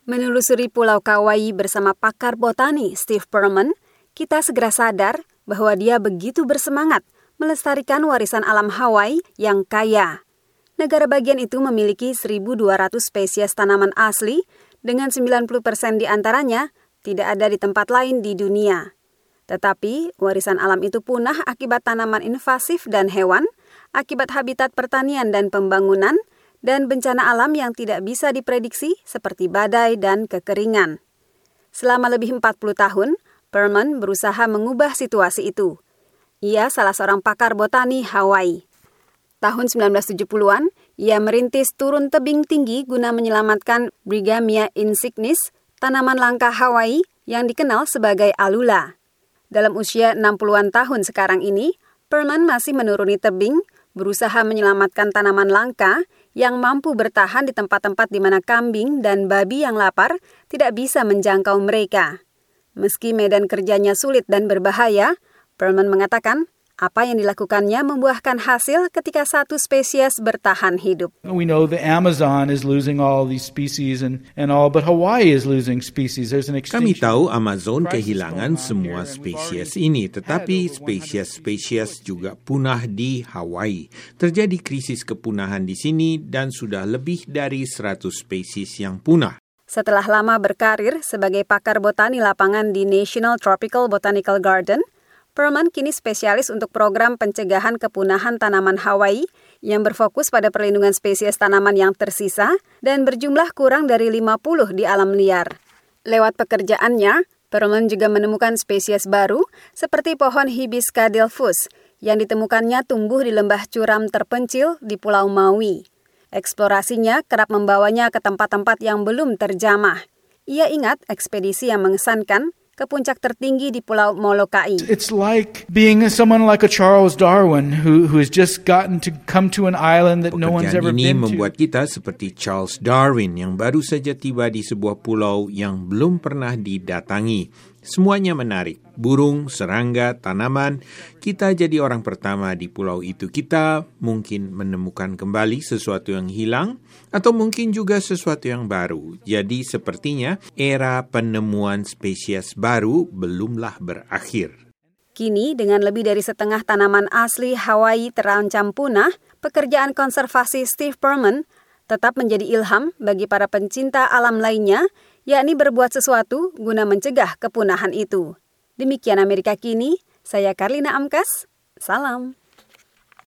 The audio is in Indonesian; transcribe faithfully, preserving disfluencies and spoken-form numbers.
Menelusuri Pulau Kauai bersama pakar botani Steve Perlman, kita segera sadar bahwa dia begitu bersemangat melestarikan warisan alam Hawaii yang kaya. Negara bagian itu memiliki seribu dua ratus spesies tanaman asli, dengan sembilan puluh persen di antaranya tidak ada di tempat lain di dunia. Tetapi warisan alam itu punah akibat tanaman invasif dan hewan, akibat habitat pertanian dan pembangunan, dan bencana alam yang tidak bisa diprediksi seperti badai dan kekeringan. Selama lebih empat puluh tahun, Perlman berusaha mengubah situasi itu. Ia salah seorang pakar botani Hawaii. Tahun sembilan belas tujuh puluhan, ia merintis turun tebing tinggi guna menyelamatkan Brigham insignis, tanaman langka Hawaii yang dikenal sebagai alula. Dalam usia enam puluhan tahun sekarang ini, Perlman masih menuruni tebing, berusaha menyelamatkan tanaman langka yang mampu bertahan di tempat-tempat di mana kambing dan babi yang lapar tidak bisa menjangkau mereka. Meski medan kerjanya sulit dan berbahaya, Perlman mengatakan apa yang dilakukannya membuahkan hasil ketika satu spesies bertahan hidup. We know the Amazon is losing all these species and, and all, but Hawaii is losing species. There's an Kami extinction. tahu Amazon kehilangan semua spesies ini, tetapi spesies-spesies juga punah di Hawaii. Terjadi krisis kepunahan di sini dan sudah lebih dari seratus spesies yang punah. Setelah lama berkarir sebagai pakar botani lapangan di National Tropical Botanical Garden, Perlman kini spesialis untuk program pencegahan kepunahan tanaman Hawaii yang berfokus pada perlindungan spesies tanaman yang tersisa dan berjumlah kurang dari lima puluh di alam liar. Lewat pekerjaannya, Perlman juga menemukan spesies baru seperti pohon Hibisca delphus yang ditemukannya tumbuh di lembah curam terpencil di Pulau Maui. Eksplorasinya kerap membawanya ke tempat-tempat yang belum terjamah. Ia ingat ekspedisi yang mengesankan ke puncak tertinggi di Pulau Molokai. It's like being someone like a Charles Darwin who who has just gotten to come to an island that no one's ever Pekerjaan ini been to. membuat kita seperti Charles Darwin yang baru saja tiba di sebuah pulau yang belum pernah didatangi. Semuanya menarik. Burung, serangga, tanaman. Kita jadi orang pertama di pulau itu. Kita mungkin menemukan kembali sesuatu yang hilang atau mungkin juga sesuatu yang baru. Jadi sepertinya era penemuan spesies baru belumlah berakhir. Kini, dengan lebih dari setengah tanaman asli Hawaii terancam punah, pekerjaan konservasi Steve Perlman tetap menjadi ilham bagi para pencinta alam lainnya, yakni berbuat sesuatu guna mencegah kepunahan itu. Demikian Amerika Kini, saya Karlina Amkas, salam.